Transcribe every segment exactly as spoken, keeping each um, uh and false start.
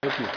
Thank you.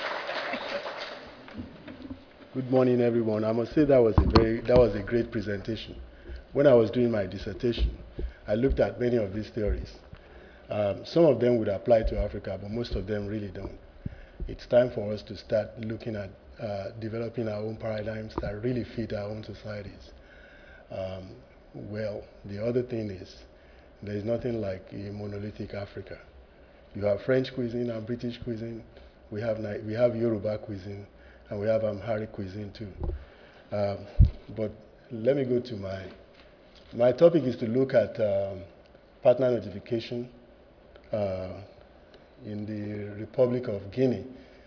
Good morning, everyone. I must say that was a very that was a great presentation. When I was doing my dissertation, I looked at many of these theories. Um, some of them would apply to Africa, but most of them really don't. It's time for us to start looking at uh, developing our own paradigms that really fit our own societies. Um, well, the other thing is, there is nothing like a monolithic Africa. You have French cuisine and British cuisine. We have, we have Yoruba cuisine, and we have Amharic cuisine too. Um, but let me go to my, my topic is to look at um, partner notification uh, in the Republic of Guinea.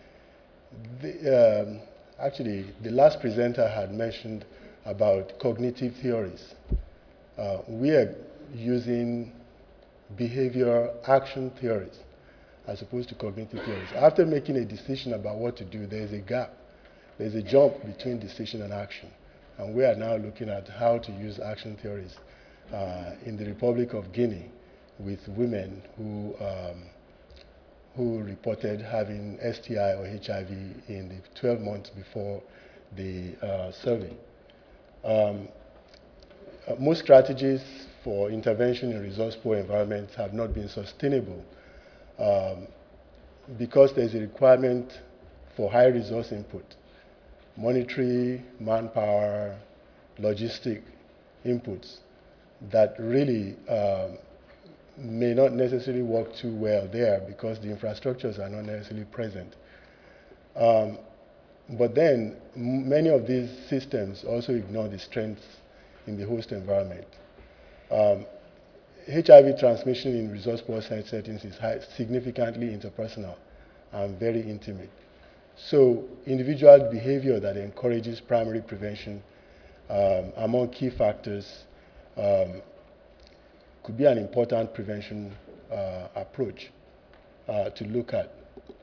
The, um, actually, the last presenter had mentioned about cognitive theories. Uh, we are using behavior action theories as opposed to cognitive theories. After making a decision about what to do, there's a gap. There's a jump between decision and action. And we are now looking at how to use action theories uh, in the Republic of Guinea with women who, um, who reported having S T I or H I V in the twelve months before the uh, survey. Um, uh, most strategies for intervention in resource-poor environments have not been sustainable um, because there's a requirement for high resource input, monetary, manpower, logistic inputs that really um, may not necessarily work too well there because the infrastructures are not necessarily present. Um, but then many of these systems also ignore the strengths in the host environment. Um, H I V transmission in resource-poor settings is high, significantly interpersonal and very intimate. So individual behavior that encourages primary prevention um, among key factors um, could be an important prevention uh, approach uh, to look at.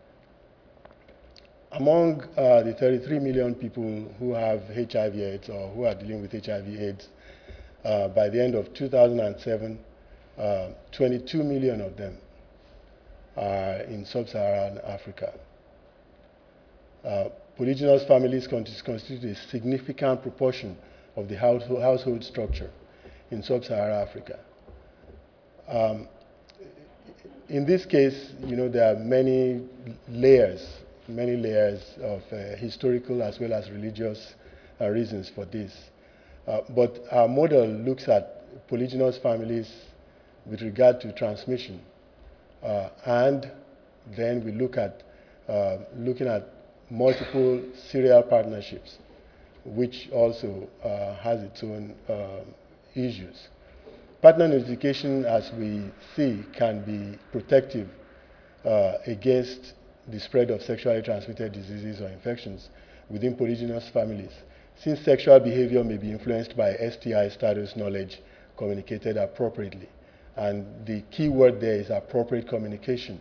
Among uh, the thirty-three million people who have H I V AIDS or who are dealing with H I V AIDS, uh, by the end of two thousand seven, uh, twenty-two million of them are in sub-Saharan Africa. Uh, polygynous families constitute a significant proportion of the household, household structure in sub-Saharan Africa. Um, in this case, you know, there are many layers, many layers of uh, historical as well as religious uh, reasons for this. Uh, but our model looks at polygynous families with regard to transmission. Uh, and then we look at uh, looking at multiple serial partnerships, which also uh, has its own uh, issues. Partner notification, as we see, can be protective uh, against the spread of sexually transmitted diseases or infections within polygynous families, since sexual behavior may be influenced by S T I status knowledge communicated appropriately. And the key word there is appropriate communication.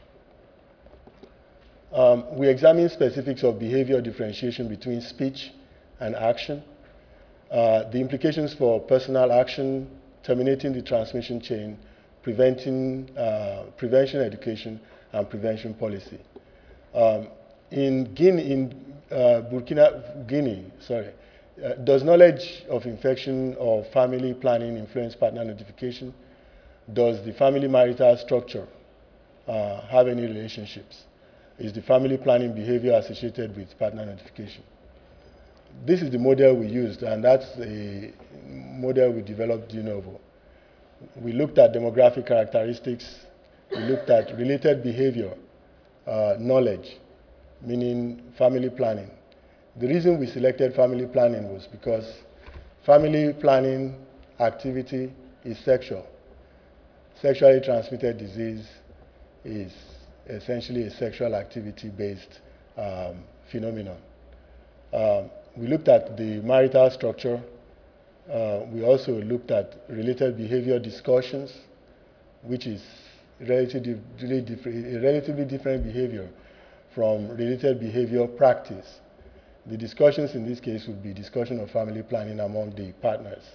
Um, we examine specifics of behavior differentiation between speech and action, uh, the implications for personal action, terminating the transmission chain, preventing, uh, prevention education, and prevention policy. Um, in Guinea, in uh, Burkina Guinea, sorry, uh, does knowledge of infection or family planning influence partner notification? Does the family marital structure uh, have any relationships? Is the family planning behavior associated with partner notification? This is the model we used, and that's a model we developed de novo. We looked at demographic characteristics, we looked at related behavior, uh, knowledge, meaning family planning. The reason we selected family planning was because family planning activity is sexual. Sexually transmitted disease is essentially a sexual activity-based um, phenomenon. Um, we looked at the marital structure. Uh, we also looked at related behavior discussions, which is relatively, really different, a relatively different behavior from related behavior practice. The discussions in this case would be discussion of family planning among the partners.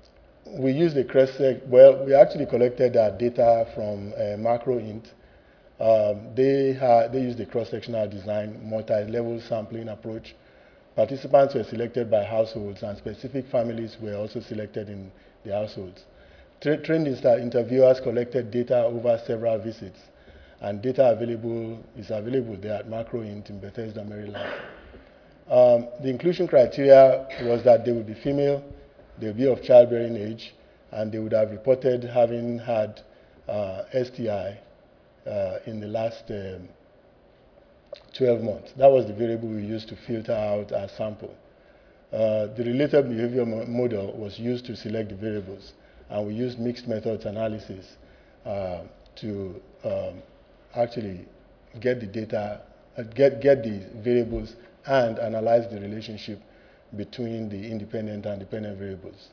We used the CRESSEC, well, we actually collected our data from uh, MacroInt, Um, they, had, they used a cross-sectional design, multi-level sampling approach. Participants were selected by households, and specific families were also selected in the households. Tra trained interviewers collected data over several visits, and data available is available there at MacroInt in Bethesda, Maryland. Um, the inclusion criteria was that they would be female, they would be of childbearing age, and they would have reported having had uh, S T I uh, in the last um, twelve months. That was the variable we used to filter out our sample. Uh, the related behavior mo model was used to select the variables, and we used mixed methods analysis uh, to um, actually get the data, uh, get, get the variables and analyze the relationship between the independent and dependent variables.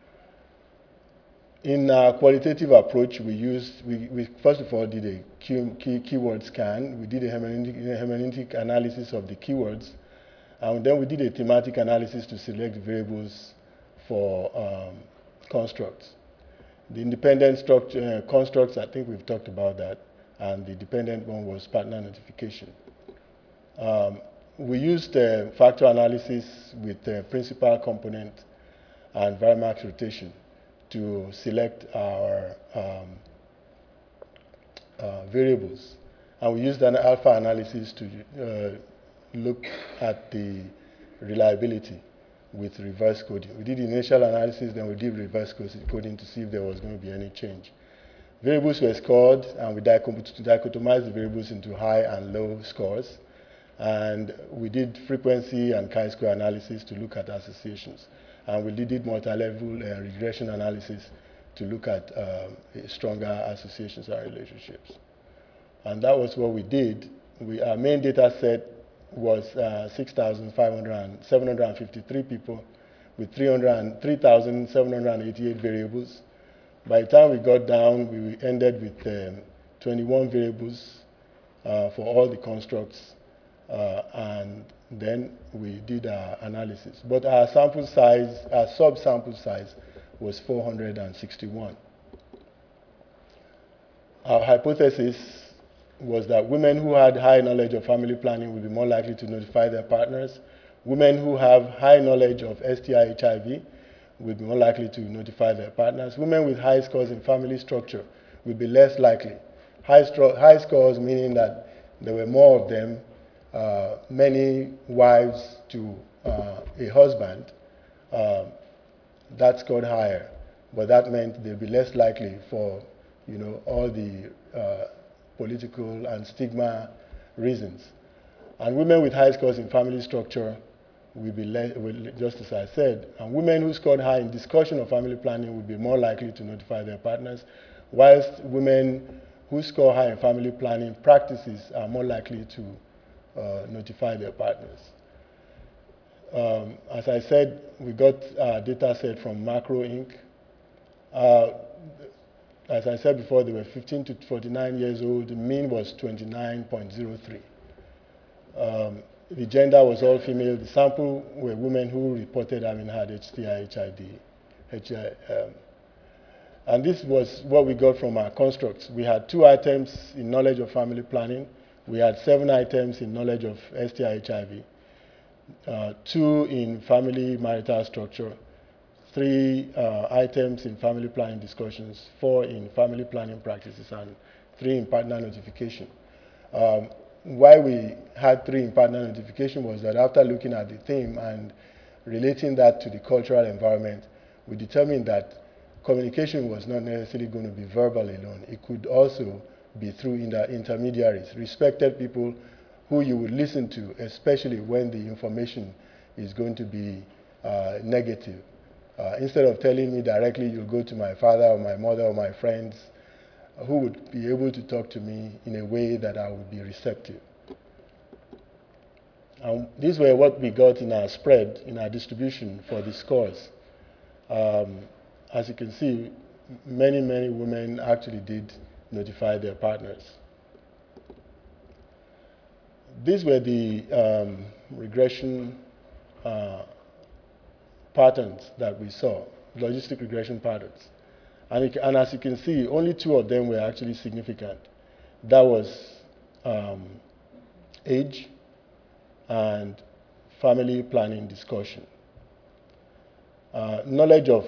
In our qualitative approach, we used, we, we first of all did a key, key, keyword scan. We did a hermeneutic, hermeneutic analysis of the keywords, and then we did a thematic analysis to select variables for um, constructs. The independent structure, uh, constructs, I think we've talked about that, and the dependent one was partner notification. Um, we used uh, factor analysis with uh, principal component and Varimax rotation to select our um, uh, variables. And we used an alpha analysis to uh, look at the reliability with reverse coding. We did initial analysis, then we did reverse coding to see if there was going to be any change. Variables were scored, and we dichotomized the variables into high and low scores. And we did frequency and chi-square analysis to look at associations. And we did multi-level uh, regression analysis to look at um, stronger associations and relationships. And that was what we did. We, our main data set was uh, six thousand seven hundred fifty-three people with three thousand seven hundred eighty-eight variables. By the time we got down, we ended with um, twenty-one variables uh, for all the constructs. Uh, and then we did our analysis. But our sample size, our sub-sample size was four hundred sixty-one. Our hypothesis was that women who had high knowledge of family planning would be more likely to notify their partners. Women who have high knowledge of S T I H I V would be more likely to notify their partners. Women with high scores in family structure would be less likely. High, high scores meaning that there were more of them, Uh, many wives to uh, a husband, uh, that scored higher, but that meant they'd be less likely for, you know, all the uh, political and stigma reasons. And women with high scores in family structure will be less, just as I said, and women who scored high in discussion of family planning would be more likely to notify their partners, whilst women who score high in family planning practices are more likely to Uh, notify their partners. Um, as I said, we got a data set from MacroInt. Uh, as I said before, they were fifteen to forty-nine years old. The mean was twenty-nine point zero three. Um, the gender was all female. The sample were women who reported having had S T I, H I V. H I, um, and this was what we got from our constructs. We had two items in knowledge of family planning. We had seven items in knowledge of S T I H I V, uh, two in family marital structure, three uh, items in family planning discussions, four in family planning practices, and three in partner notification. Um, why we had three in partner notification was that after looking at the theme and relating that to the cultural environment, we determined that communication was not necessarily going to be verbal alone. It could also be through inter intermediaries, respected people who you would listen to, especially when the information is going to be uh, negative. Uh, instead of telling me directly, you'll go to my father or my mother or my friends, uh, who would be able to talk to me in a way that I would be receptive. And these were what we got in our spread, in our distribution for the scores. Um, as you can see, many, many women actually did notify their partners. These were the um, regression uh, patterns that we saw, logistic regression patterns. And, it, and as you can see, only two of them were actually significant. That was um, age and family planning discussion. Uh, knowledge of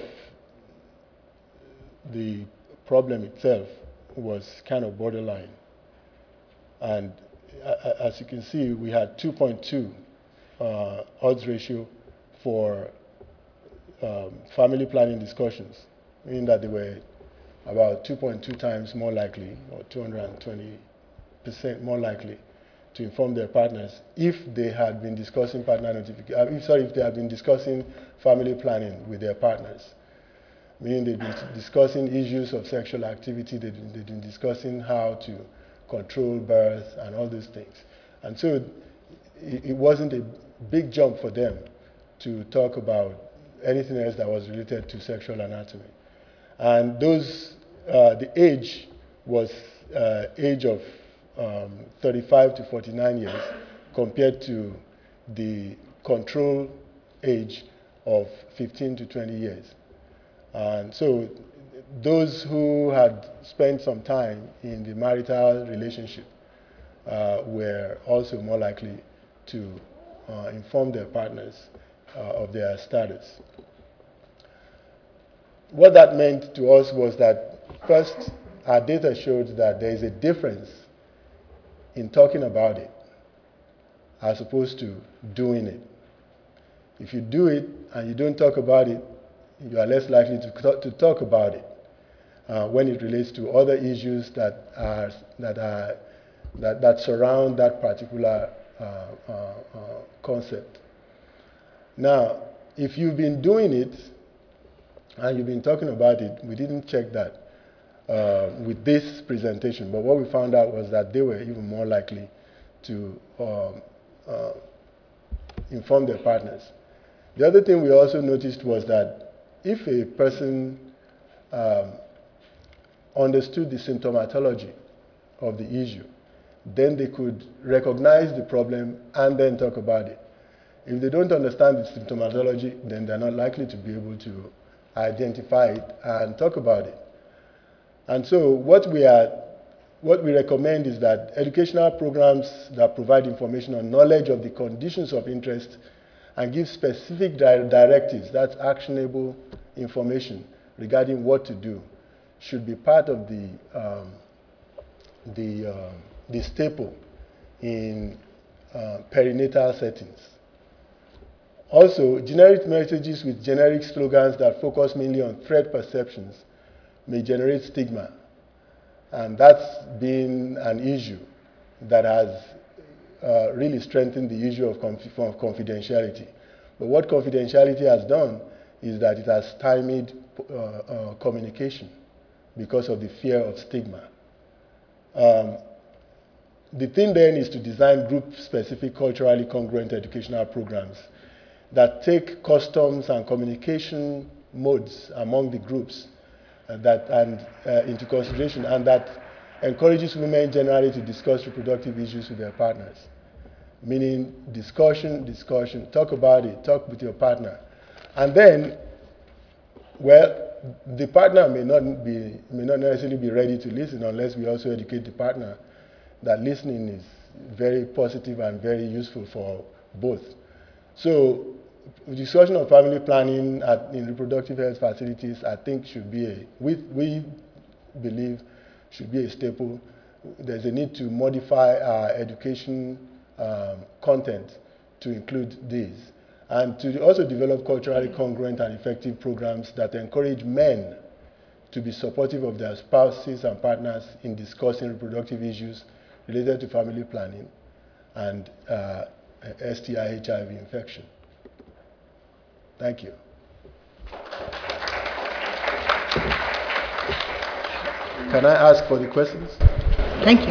the problem itself was kind of borderline. And uh, as you can see, we had two point two uh, odds ratio for um, family planning discussions, meaning that they were about two point two times more likely, or two hundred twenty percent more likely to inform their partners if they had been discussing partner notification, sorry, if they had been discussing family planning with their partners. Meaning they've been discussing issues of sexual activity, they've been, they've been discussing how to control birth and all these things. And so it, it wasn't a big jump for them to talk about anything else that was related to sexual anatomy. And those, uh, the age was uh, age of um, thirty-five to forty-nine years compared to the control age of fifteen to twenty years. And so those who had spent some time in the marital relationship uh, were also more likely to uh, inform their partners uh, of their status. What that meant to us was that, first, our data showed that there is a difference in talking about it as opposed to doing it. If you do it and you don't talk about it, you are less likely to, to talk about it uh, when it relates to other issues that are that are that, that surround that particular uh, uh, uh, concept. Now, if you've been doing it and you've been talking about it, we didn't check that uh, with this presentation, but what we found out was that they were even more likely to um, uh, inform their partners. The other thing we also noticed was that if a person um, understood the symptomatology of the issue, then they could recognize the problem and then talk about it. If they don't understand the symptomatology, then they're not likely to be able to identify it and talk about it. And so what we are, what we recommend is that educational programs that provide information on knowledge of the conditions of interest and give specific di directives, that's actionable information regarding what to do, should be part of the, um, the, uh, the staple in uh, perinatal settings. Also, generic messages with generic slogans that focus mainly on threat perceptions may generate stigma. And that's been an issue that has uh, really strengthened the issue of, conf of confidentiality. But what confidentiality has done is that it has stymied uh, uh, communication because of the fear of stigma. Um, the thing then is to design group-specific, culturally congruent educational programs that take customs and communication modes among the groups uh, that, and, uh, into consideration, and that encourages women generally to discuss reproductive issues with their partners. Meaning discussion, discussion, talk about it, talk with your partner. And then, well, the partner may not be, may not necessarily be ready to listen unless we also educate the partner that listening is very positive and very useful for both. So, discussion of family planning at, in reproductive health facilities, I think should be a, we, we believe should be a staple. There's a need to modify our education um, content to include these, and to also develop culturally congruent and effective programs that encourage men to be supportive of their spouses and partners in discussing reproductive issues related to family planning and uh, S T I H I V infection. Thank you. Can I ask for the questions? Thank you.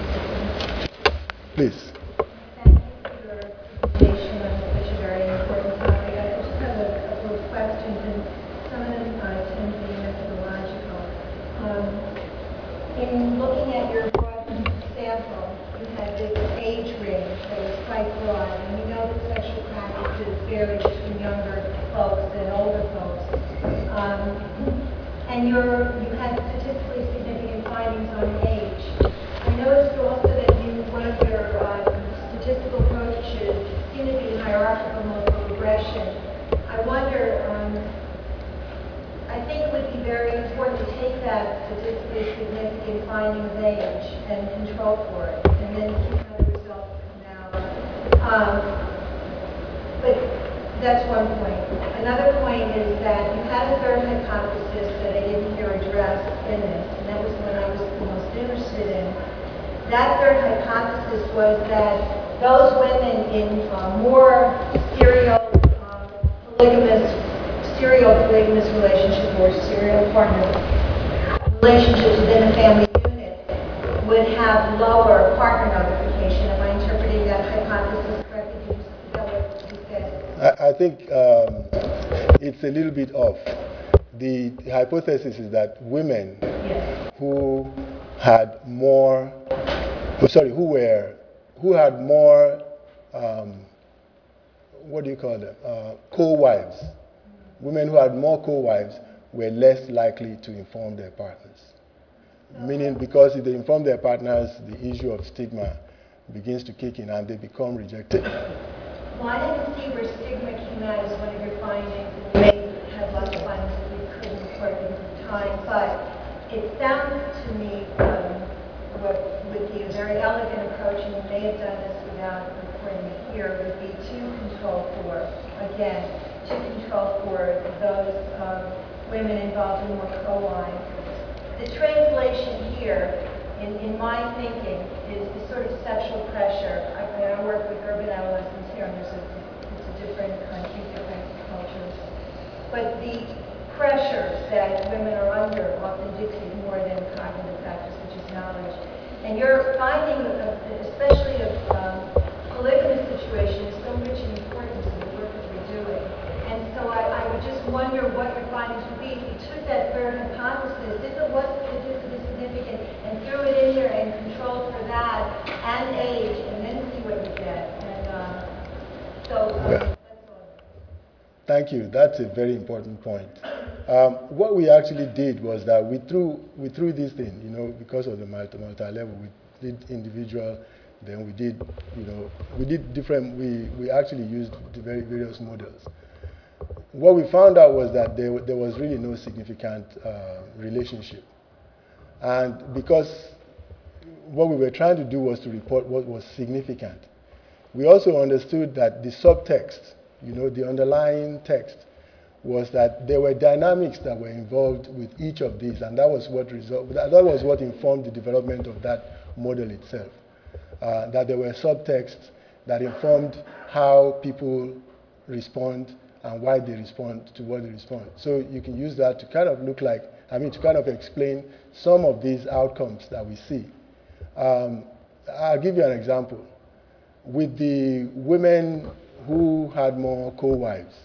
Please. Thank you for your presentation on such a very important topic. I just have a couple of questions, and some of them uh, tend to be methodological. Um, in looking at your broad sample, you had this age range that was quite broad, and we know that sexual practices vary between younger folks and older folks. Um, and you're, you had statistically significant findings on age. I noticed also that you went that statistically significant finding of age and control for it, and then see how the results come out. Um, but that's one point. Another point is that you had a third hypothesis that I didn't hear addressed in this, and that was the one I was the most interested in. That third hypothesis was that those women in uh, more serial uh, polygamous, serial polygamous relationships or serial partner relationships within the family unit would have lower partner notification. Am I interpreting that hypothesis correctly? Is that what you said? I, I think um, it's a little bit off. The hypothesis is that women Yes. who had more, oh, sorry, who were, who had more, um, what do you call them, uh, co-wives, women who had more co-wives were less likely to inform their partners. Meaning, because if they inform their partners, the issue of stigma begins to kick in and they become rejected. Well, I didn't see where stigma came out as one of your findings, and you may have lots of findings that we couldn't report because of time, but it sounds to me um, what would be a very elegant approach, and you may have done this without reporting it here, would be to control for, again, to control for those um, women involved in more co-wives. The translation here, in, in my thinking, is the sort of sexual pressure. I, I work with urban adolescents here, and there's a, it's a different country, different cultures. But the pressures that women are under often dictate more than cognitive factors, which is knowledge. And your finding, of, especially of um, polygamous situation, is so rich and important to the work that we're doing. And so I, I would just wonder what your findings would be if you took that third hypothesis, if it was statistically significant, and threw it in there and controlled for that and age, and then see what you get. And uh, so um, Yeah. that's all. Thank you. That's a very important point. Um, what we actually did was that we threw we threw this thing, you know, because of the multi multi level. We did individual, then we did, you know, we did different. We we actually used the very various models. What we found out was that there there was really no significant uh, relationship, and because what we were trying to do was to report what was significant, we also understood that the subtext, you know, the underlying text, was that there were dynamics that were involved with each of these, and that was what result, that, that was what informed the development of that model itself. Uh, that there were subtexts that informed how people respond and why they respond to what they respond. So you can use that to kind of look like, I mean, to kind of explain some of these outcomes that we see. Um, I'll give you an example. With the women who had more co-wives,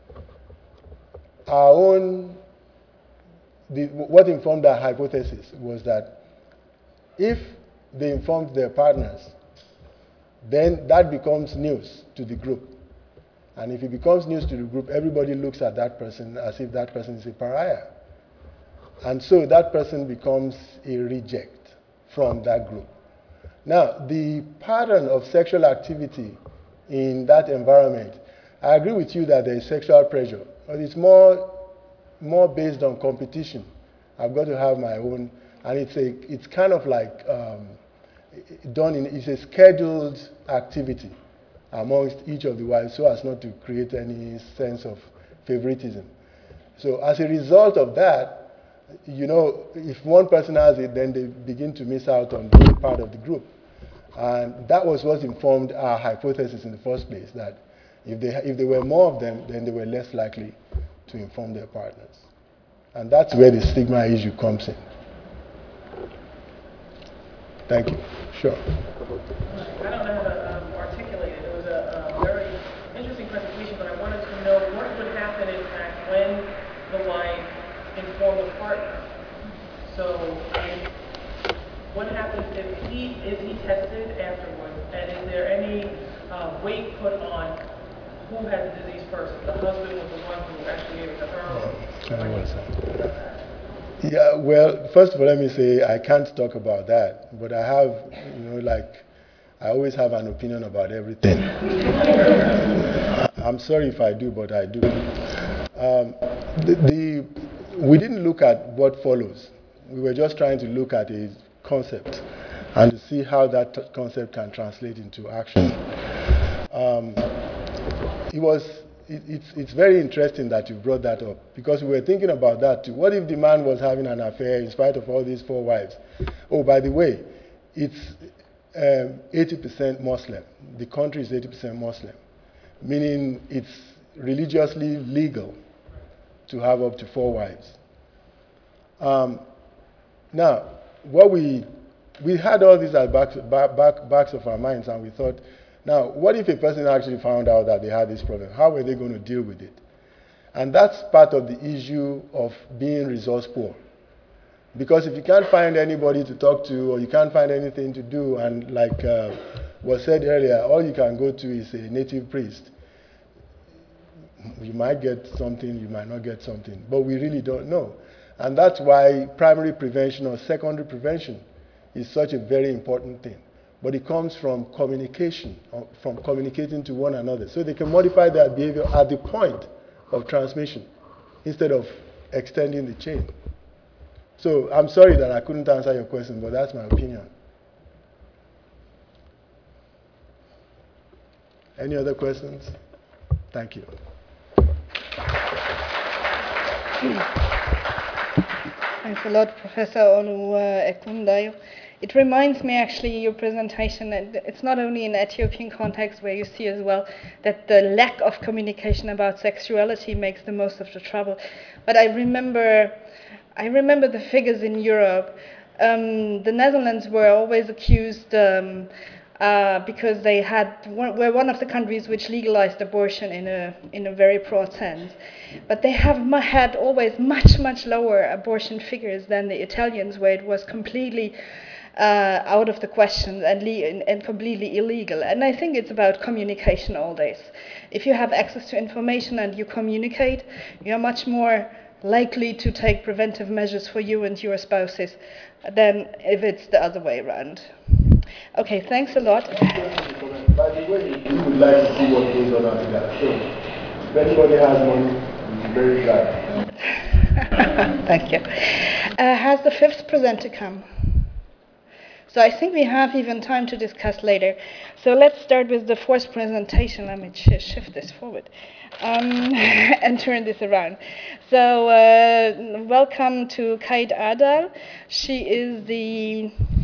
our own, the, what informed our hypothesis was that if they informed their partners, then that becomes news to the group. And if it becomes news to the group, everybody looks at that person as if that person is a pariah. And so that person becomes a reject from that group. Now, the pattern of sexual activity in that environment, I agree with you that there is sexual pressure, but it's more, more based on competition. I've got to have my own, and it's, a, it's kind of like um, done in, it's a scheduled activity amongst each of the wives so as not to create any sense of favoritism. So as a result of that, you know, if one person has it, then they begin to miss out on being part of the group. And that was what informed our hypothesis in the first place, that if, they, if there were more of them, then they were less likely to inform their partners. And that's where the stigma issue comes in. Thank you. Sure. I don't know how to um, articulate it. It was a, a very interesting presentation, but I wanted to know what would happen, in fact, when the wife informed the partner. So, I mean, what happens if he, is he tested afterwards? And is there any uh, weight put on who had the disease first? If the husband was the one who actually gave it to her? I don't want to say. Yeah, well, first of all, let me say I can't talk about that, but I have, you know, like, I always have an opinion about everything. I'm sorry if I do, but I do. Um, the, the, we didn't look at what follows. We were just trying to look at a concept and to see how that concept can translate into action. Um, it was, it, it's, it's very interesting that you brought that up, because we were thinking about that too. What if the man was having an affair in spite of all these four wives? Oh, by the way, it's um, eighty percent Muslim. The country is eighty percent Muslim, meaning it's religiously legal to have up to four wives. Um, now, what we, we had all these at back, back, back, backs of our minds, and we thought, now, what if a person actually found out that they had this problem? How were they going to deal with it? And that's part of the issue of being resource poor. Because if you can't find anybody to talk to, or you can't find anything to do, and like uh, was said earlier, all you can go to is a native priest. You might get something, you might not get something, but we really don't know. And that's why primary prevention or secondary prevention is such a very important thing. But it comes from communication, from communicating to one another, so they can modify their behavior at the point of transmission instead of extending the chain. So I'm sorry that I couldn't answer your question, but that's my opinion. Any other questions? Thank you. Thanks a lot, Professor Olu uh, Ekundayo. It reminds me, actually, your presentation, and it's not only in Ethiopian context where you see as well that the lack of communication about sexuality makes the most of the trouble. But I remember, I remember the figures in Europe. Um, the Netherlands were always accused um, uh, because they had were one of the countries which legalized abortion in a in a very broad sense, but they have had always much much lower abortion figures than the Italians, where it was completely uh, out of the question and, and and completely illegal. And I think it's about communication all days. If you have access to information and you communicate, you are much more likely to take preventive measures for you and your spouses than if it's the other way around. Okay, thanks a lot. By the way, we would like to see what goes on after that. So, if anybody has money, we'll be very glad. Thank you. Uh, has the fifth presenter come? So I think we have even time to discuss later. So let's start with the fourth presentation. Let me sh shift this forward um, and turn this around. So uh, welcome to Kate Ardal. She is the